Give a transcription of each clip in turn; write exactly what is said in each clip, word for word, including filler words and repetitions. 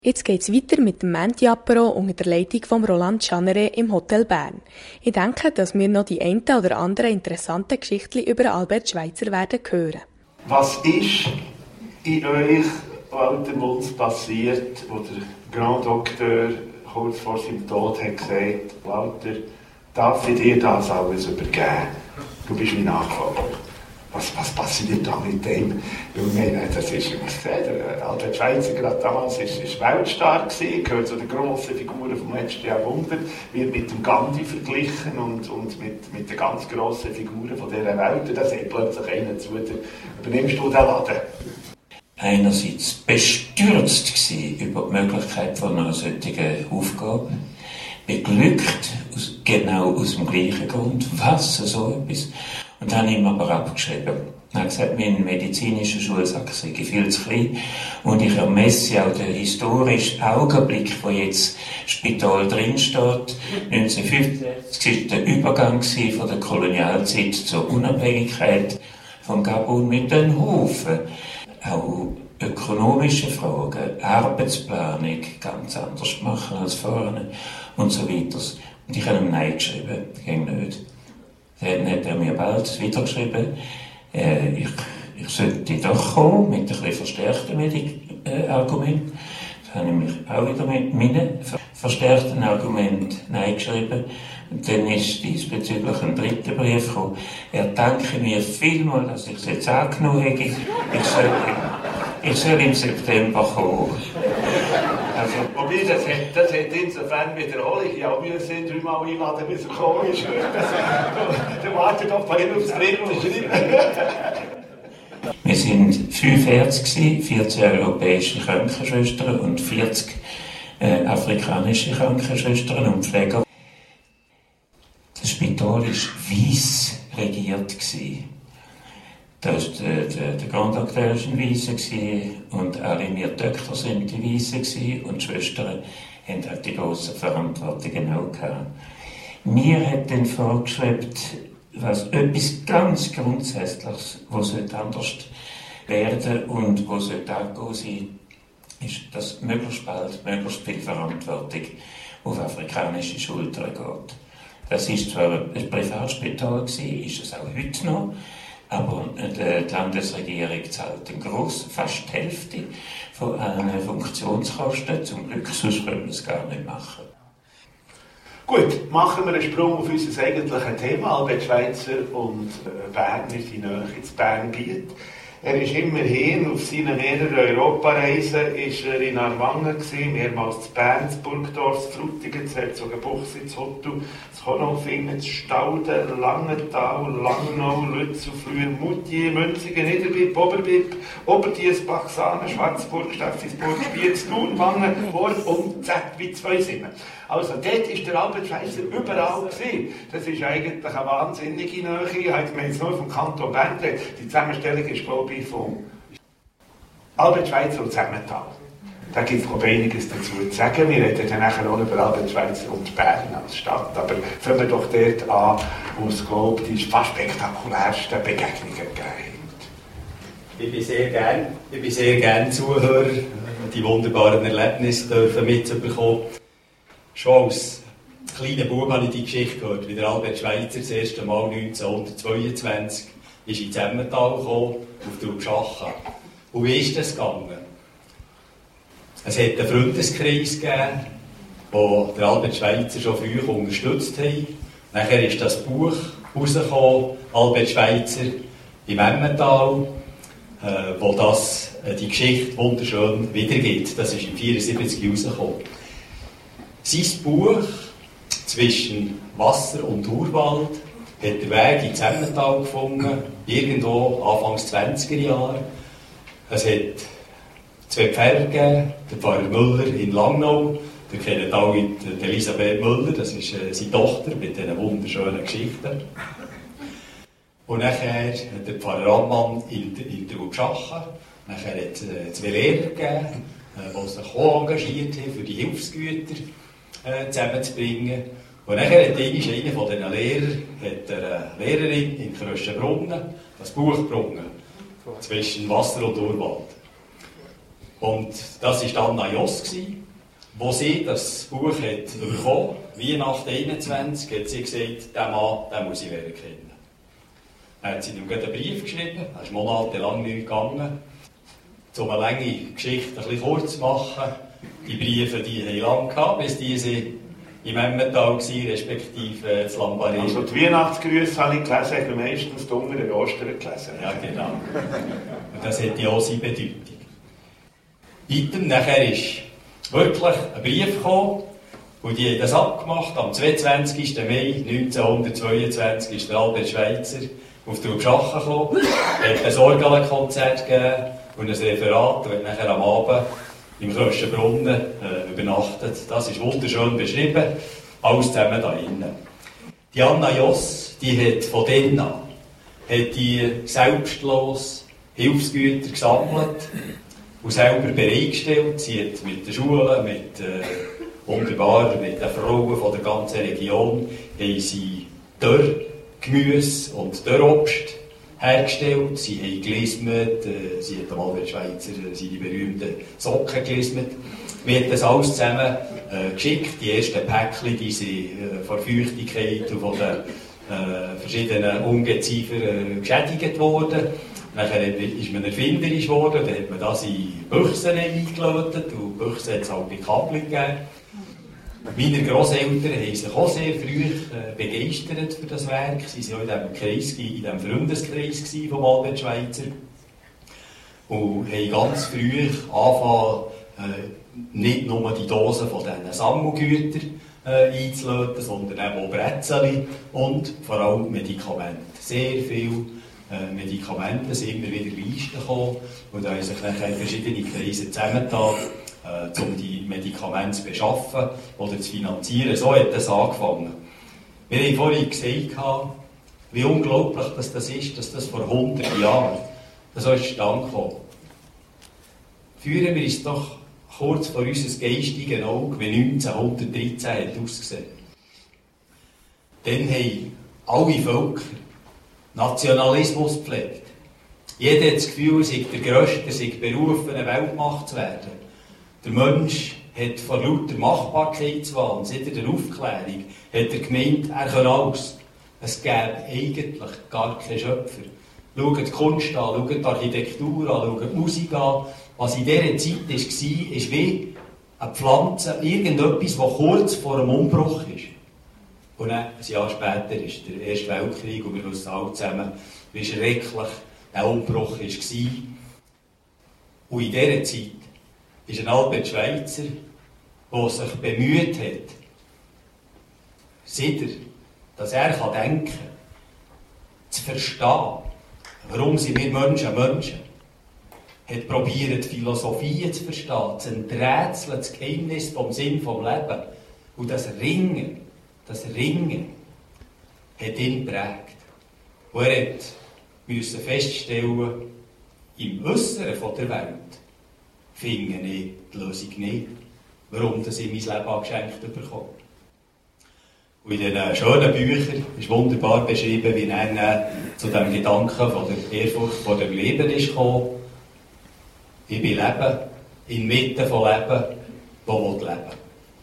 Jetzt geht es weiter mit dem Menti-Apero unter der Leitung von Roland Schanere im Hotel Bern. Ich denke, dass wir noch die eine oder andere interessante Geschichte über Albert Schweitzer werden hören. Was ist in euch, Walter Munz, passiert, wo der Grand Doktor kurz vor seinem Tod hat gesagt, Walter, darf ich dir das alles übergeben? Du bist mein Nachfolger. Was, was passiert da mit dem? Weil, das ist, ich muss sagen, der Albert Schweitzer gerade damals ist, ist Weltstar gewesen, gehört zu den grossen Figuren vom letzten Jahrhundert, wird mit dem Gandhi verglichen und, und mit, mit den ganz grossen Figuren von dieser Welt. Und da sagt plötzlich einer zu dir, übernimmst du den Laden? Einerseits bestürzt gewesen über die Möglichkeit von einer solchen Aufgabe, beglückt, aus, genau aus dem gleichen Grund, was so etwas. Und dann habe ich ihm aber abgeschrieben. Er hat gesagt, mein medizinischer Schulsack sei viel zu klein. Und ich ermesse auch den historischen Augenblick, wo jetzt das Spital drinsteht. neunzehnhundertfünfundsechzig war der Übergang von der Kolonialzeit zur Unabhängigkeit von Gabun mit den Haufen. Auch ökonomische Fragen, Arbeitsplanung ganz anders machen als vorher und so weiter. Und ich habe ihm Nein geschrieben, ging nicht. Dann hat er mir bald wieder geschrieben, äh, ich, ich sollte doch kommen, mit ein bisschen verstärkten Medik- äh, Argument. Dann habe ich mich auch wieder mit meinen verstärkten Argument Nein geschrieben. Und dann ist diesbezüglich ein dritter Brief gekommen. Er danke mir vielmals, dass ich es jetzt angenommen habe. Ich soll, ich soll im September kommen. Also, wobei, das hat, das hat insofern Wiederholung. Ja, wir sind dreimal einladen, bis er gekommen ist. Dann wartet doch bei ihm aufs dritte Schreiben. Wir waren fünf Ärzte, vierzehn europäische Krankenschwestern und vierzig äh, afrikanische Krankenschwestern und Pfleger. Das Spital war weiss regiert. Das, der, der, der Grand Doktor war ein Weisser und alle wir Töchter waren die Weisen und die Schwestern hatten halt die grossen Verantwortungen auch gehabt. Mir hat dann vorgeschwebt, was etwas ganz Grundsätzliches, was anders werden und was angehen sein, ist, dass möglichst bald möglichst viel Verantwortung auf afrikanische Schultern geht. Das war zwar ein Privatspital, ist es auch heute noch, aber die Landesregierung zahlt den Gross, fast die Hälfte von allen Funktionskosten. Zum Glück, sonst können wir es gar nicht machen. Gut, machen wir einen Sprung auf unser eigentliches Thema. Albert Schweitzer und Bern ist in Nähe ins Bernbiet. Er ist immerhin auf seinen mehreren Europareisen ist er in Aarwangen gewesen, mehrmals zu Bern, zu Burgdorf, zu Frutigen, zu Herzogenbuchsee, zu Hottu, zu Konolfingen, zu Stauden, Langenthal, Langnau, Lützow, Flüer, Moutier, Münzigen, Niederbipp, Oberbipp, Oberdiessbach, Sahne, Schwarzburg, Steffisburg, Spiez, Thun, Wangen, Horb und Z wie zwei Simmen. Also dort ist der Albert Schweitzer überall gewesen. Das ist eigentlich eine wahnsinnige Nähe. Ich habe jetzt nur vom Kanton Bern geredet. Die Zusammenstellung ist, glaube ich, von Albert Schweitzer und Zemmental. Da gibt es einiges dazu zu sagen. Wir reden dann nachher noch über Albert Schweitzer und Bern als Stadt. Aber fangen wir doch dort an, wo es, glaube ich, die fast spektakulärsten Begegnungen gegeben hat. Ich bin sehr gern, ich bin sehr gern Zuhörer, die wunderbaren Erlebnisse dürfen mitzubekommen. Schon als kleiner Bub habe ich die Geschichte gehört, wie der Albert Schweitzer das erste Mal neunzehnhundertzweiundzwanzig ist in Zemmental gekommen, auf Trubschachen. Und wie ist das gegangen? Es hat einen Freundeskreis gegeben, den der Albert Schweitzer schon früh unterstützt hat. Nachher ist das Buch rausgekommen, Albert Schweitzer im Emmental, äh, wo das, äh, die Geschichte wunderschön wiedergibt. Das ist im vierundsiebzig rausgekommen. Sein Buch «Zwischen Wasser und Urwald» hat den Weg ins Emmental gefunden, irgendwo Anfangs zwanziger Jahre. Es hat zwei Pfarrer gegeben, der Pfarrer Müller in Langnau, ihr kennt alle die Elisabeth Müller, das ist äh, seine Tochter mit diesen wunderschönen Geschichten. Und nachher hat der Pfarrer Ammann in, in Trubschachen, nachher hat es äh, zwei Lehrer gegeben, äh, die sich auch engagiert haben, für die Hilfsgüter äh, zusammenzubringen. Und nachher hat einer von diesen Lehrern, hat eine Lehrerin in Kröschenbrunnen das Buch gebrungen, «Zwischen Wasser und Urwald». Und das war Anna Joss, wo sie das Buch hat bekommen, Weihnachten einundzwanzig, hat sie gesagt, diesen Mann, den muss ich kennen. Dann hat sie ihm einen Brief geschrieben, er ist monatelang nicht gegangen. Um eine lange Geschichte ein bisschen kurz zu machen, die Briefe, die haben lange gehabt, bis die im Emmental waren, respektive in Lambaréné. Also die Weihnachtsgrüße habe ich gelesen, ich habe meistens die unter den Ostern gelesen. Ja, genau. Und das hat ja auch seine Bedeutung. Weiter nachher ist wirklich ein Brief gekommen, und die haben das abgemacht. Am zweiundzwanzigsten Mai neunzehnhundertzweiundzwanzig ist der Albert Schweitzer auf die Schachen gekommen, hat ein Orgelkonzert gegeben und ein Referat und hat nachher am Abend im Köstenbrunnen äh, übernachtet. Das ist wunderschön beschrieben, alles zusammen da innen. Die Anna Joss, die hat von denen an, hat die selbstlos Hilfsgüter gesammelt und selber bereitgestellt. Sie hat mit den Schulen, mit äh, wunderbar, mit den Frauen von der ganzen Region, haben sie Dörrgemüse und Dörrobst hergestellt. Sie haben gelismet, äh, sie hat einmal bei Schweizer äh, die berühmten Socken gelismet. Wir haben das alles zusammen äh, geschickt. Die ersten Päckchen, die sind äh, von Feuchtigkeit und von den äh, verschiedenen Ungeziefer äh, geschädigt worden. Nachher ist man erfinderisch geworden, dann hat man das in Büchsen eingelötet und Büchsen hat es halt bei Kabel gegeben. Meine Grosseltern haben sich auch sehr früh äh, begeistert für das Werk. Sie waren auch in diesem Kreis, in diesem Freundeskreis von Albert Schweitzer. Und haben ganz früh angefangen, äh, nicht nur die Dosen von diesen Sammelgütern äh, einzulöten, sondern auch Brezeln und vor allem Medikamente. Sehr viel äh, Medikamente sind immer wieder Listen gekommen und da haben sich dann verschiedene Kreise zusammengetan, äh, um die Medikamente zu beschaffen oder zu finanzieren. So hat das angefangen. Wir haben vorhin gesagt, wie unglaublich das, das ist, dass das vor hundert Jahren so zustande kam. Führen wir uns doch kurz vor unser geistigen Auge, wie neunzehnhundertdreizehn hat ausgesehen. Dann haben alle Völker Nationalismus gepflegt. Jeder hat das Gefühl, er sei der Größte, er sei berufen, eine Weltmacht zu werden. Der Mensch hat vor lauter Machbarkeitswahn, seit der Aufklärung, hat er gemeint, er kann alles. Es gäbe eigentlich gar keinen Schöpfer. Schaut die Kunst an, schaut die Architektur an, schaut die Musik an. Was in dieser Zeit war, ist wie eine Pflanze, irgendetwas, das kurz vor einem Umbruch ist. Und dann, ein Jahr später ist der Erste Weltkrieg und wir wissen alle zusammen, wie schrecklich der Umbruch war. Und in dieser Zeit ist ein Albert Schweitzer, der sich bemüht hat, seit er, dass er denken kann, zu verstehen, warum sind wir Menschen Menschen, hat probiert, die Philosophie zu verstehen, zu enträtseln, das Geheimnis vom Sinn vom Leben. Und das Ringen, das Ringen hat ihn geprägt. Und er musste feststellen, im Äußeren von der Welt finde ich die Lösung nicht, warum das ich mein Leben geschenkt bekomme. Und in diesen schönen Büchern ist wunderbar beschrieben, wie er zu dem Gedanken von der Ehrfurcht vor dem Leben ist gekommen. Ich bin Leben, inmitten von Leben, wo ich leben.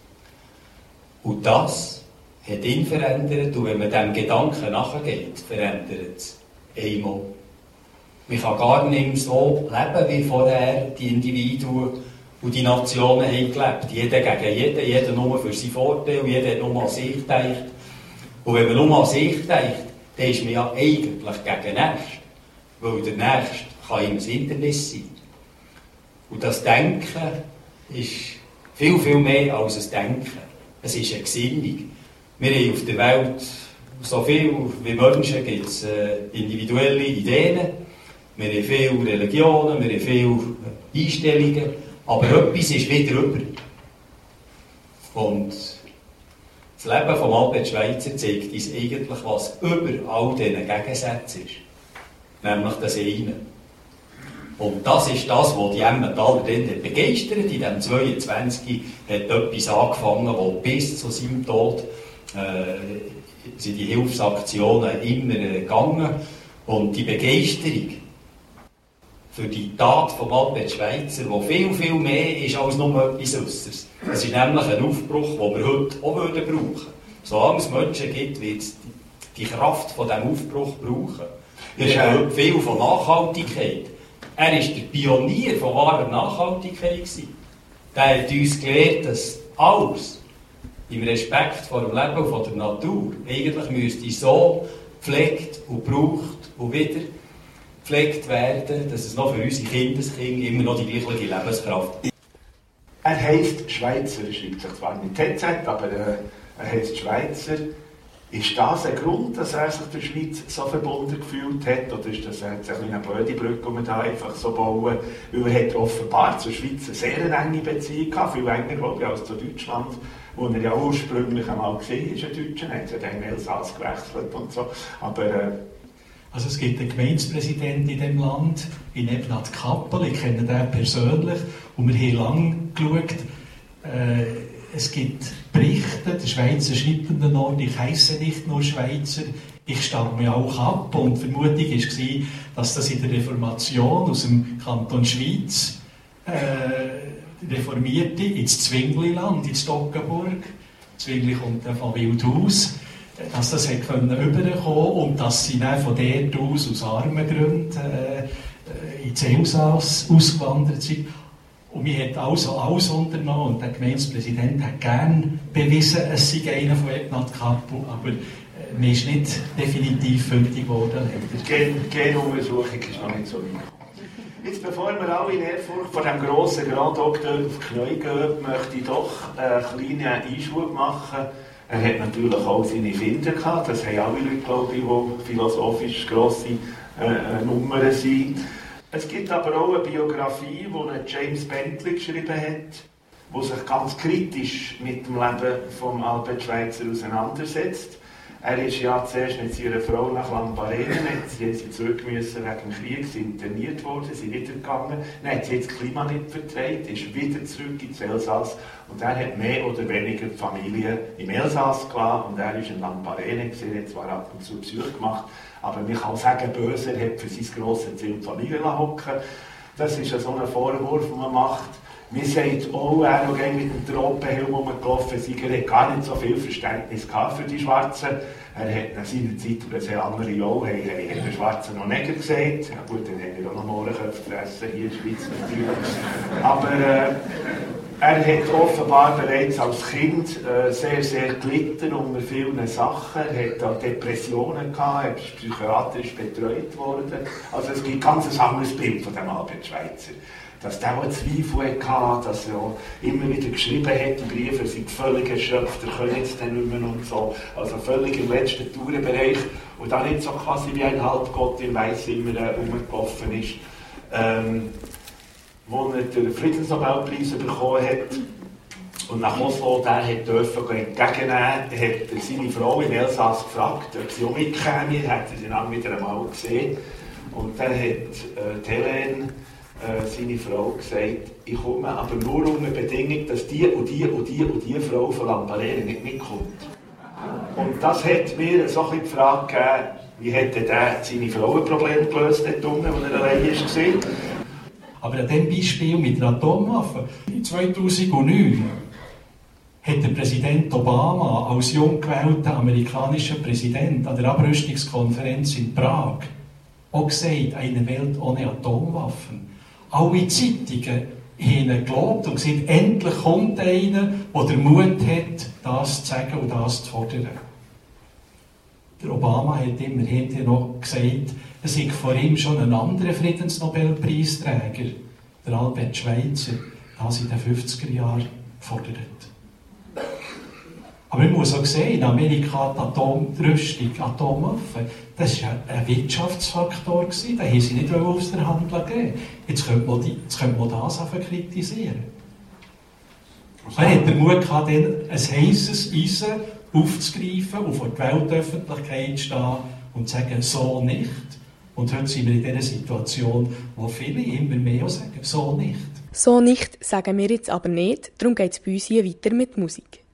Und das hat ihn verändert, und wenn man diesem Gedanken nachgeht, verändert es einmal. Man kann gar nicht mehr so leben, wie vorher die Individuen und die Nationen haben gelebt. Jeder gegen jeden, jeder nur für seinen Vorteil, jeder hat nur an sich gedacht. Und wenn man nur an sich denkt, dann ist man ja eigentlich gegen den Nächsten. Weil der Nächste kann ihm ein Hindernis sein. Und das Denken ist viel, viel mehr als ein Denken. Es ist eine Gesinnung. Wir haben auf der Welt so viel wie Menschen gibt es äh, individuelle Ideen. Wir haben viele Religionen, wir haben viele Einstellungen. Aber etwas ist wieder drüber. Und das Leben von Albert Schweitzer zeigt uns eigentlich, was über all diesen Gegensätzen ist. Nämlich das eine. Und das ist das, was die Emmentaler dann begeistert. In diesem zweiundzwanzig hat etwas angefangen, wo bis zu seinem Tod äh, sind die Hilfsaktionen immer äh, gegangen. Und die Begeisterung für die Tat von Albert Schweitzer, die viel, viel mehr ist als nur etwas Äußeres. Es ist nämlich ein Aufbruch, den wir heute auch brauchen würden. Solange es Menschen gibt, wird es die Kraft von diesem Aufbruch brauchen. Wir haben heute viel von Nachhaltigkeit. Er war der Pionier von wahrer Nachhaltigkeit. Der hat uns gelehrt, dass alles im Respekt vor dem Leben und vor der Natur eigentlich müsste so gepflegt und gebraucht und wieder gepflegt werden, dass es noch für unsere Kindeskinder immer noch die gleiche Lebenskraft ist. Er heisst Schweitzer, er schreibt sich zwar mit T Z, aber äh, er heisst Schweitzer. Ist das ein Grund, dass er sich der Schweiz so verbunden gefühlt hat? Oder ist das eine kleine blöde Brücke, die wir da einfach so bauen? Weil er hat offenbar zur Schweiz eine sehr enge Beziehung gehabt, viel enger, glaube ich, als zu Deutschland, wo er ja ursprünglich einmal war, ist ein Deutscher, hat ja dann in Elsass gewechselt und so. Aber, äh, also es gibt einen Gemeindepräsidenten in diesem Land, in Ebnat Kappel, ich kenne den persönlich, und wir haben lange geschaut, äh, es gibt Berichte, der Schweizer schreibt in der Nord, ich heisse nicht nur Schweizer, ich stamme auch ab. Und die Vermutung war, dass das in der Reformation aus dem Kanton Schweiz äh, Reformierte ins Zwingliland, ins Toggenburg, Zwingli kommt dann von Wildhaus, dass das rüberkommen konnte und dass sie dann von dort aus, aus armen Gründen, äh, ins Elsass ausgewandert sind. Und wir haben also alles unternommen und der Gemeindepräsident hat gerne bewiesen, es sei einer von Ebnat Kappel, aber äh, mir ist nicht definitiv fündig geworden. Die Genuntersuchung ist noch nicht so weit. Jetzt, bevor wir alle in Ehrfurcht vor dem grossen Grand Doktor auf die Knie gehen, möchte ich doch einen kleinen Einschub machen. Er hat natürlich auch seine Finder gehabt, das haben alle Leute, glaube ich, die philosophisch grosse äh, Nummern sind. Es gibt aber auch eine Biografie, die James Bentley geschrieben hat, die sich ganz kritisch mit dem Leben von Albert Schweitzer auseinandersetzt. Er ist ja zuerst mit seiner Frau nach Lambaréné, sie sind zurück müssen wegen dem Krieg, sie interniert worden, sie wieder gegangen, dann hat sie das Klima nicht vertragen, ist wieder zurück ins Elsass und er hat mehr oder weniger die Familie im Elsass gelassen und er ist in Lambaréné, er hat zwar ab und zu Besuch gemacht, aber man kann sagen, böse, er hat für sein grosses Ziel die Familie hocken. Das ist ja so ein Vorwurf, den man macht. Man sagt auch, er hat mit dem Tropenhelm rumgelaufen, er hat gar nicht so viel Verständnis gehabt für die Schwarzen. Er hat nach seiner Zeit, aber sehr andere auch, haben den Schwarzen noch Neger gesagt. Ja gut, dann haben wir auch noch Mohrenköpfe gefressen, hier in der Schweiz natürlich. Aber äh, er hat offenbar bereits als Kind äh, sehr, sehr gelitten unter vielen Sachen. Er hat auch Depressionen gehabt, er ist psychiatrisch betreut worden. Also es gibt ganz ein anderes Bild von dem Albert Schweitzer. Dass der auch Zweifel hatte, dass er auch immer wieder geschrieben hat, die Briefe sind völlig erschöpft, er kann jetzt dann nicht mehr und so. Also völlig im letzten Tourenbereich. Und dann nicht so quasi wie ein Halbgott im Weiss immer äh, rumgelaufen ist. Ähm, wo er den Friedensnobelpreis bekommen hat und nach Oslo der hat dürfen entgegennehmen, hat er seine Frau in Elsass gefragt, ob sie auch mitkäme, hat er sie dann wieder einmal gesehen. Und dann hat äh, Helene, äh, seine Frau, gesagt, ich komme aber nur unter Bedingung, dass die und die und die und die Frau von Lambaréné nicht mitkommt. Und das hat mir so ein bisschen die Frage gegeben, wie hätte der seine Frau ein Problem gelöst, dort unten, als er allein war. Aber an diesem Beispiel mit der Atomwaffe, zweitausendneun hat der Präsident Obama als jung gewählter amerikanischer Präsident an der Abrüstungskonferenz in Prag auch gesagt, eine Welt ohne Atomwaffen. Alle Zeitungen haben geglaubt und gesagt, endlich kommt einer, der den Mut hat, das zu sagen und das zu fordern. Der Obama hat immer hinterher noch gesagt, es sei vor ihm schon ein anderer Friedensnobelpreisträger, der Albert Schweitzer, das in den fünfziger Jahren gefordert hat. Aber man muss auch sehen, in Amerika die Atomrüstung, Atomwaffen, das war ein Wirtschaftsfaktor, den haben sie nicht aus der Hand geben. Jetzt könnte man, die, jetzt könnte man das einfach kritisieren. Er hat den Mut gehabt, ein heisses Eisen aufzugreifen und vor die Weltöffentlichkeit zu stehen und zu sagen, so nicht. Und heute sind wir in dieser Situation, wo viele immer mehr sagen, so nicht. So nicht sagen wir jetzt aber nicht, darum geht es bei uns hier weiter mit Musik.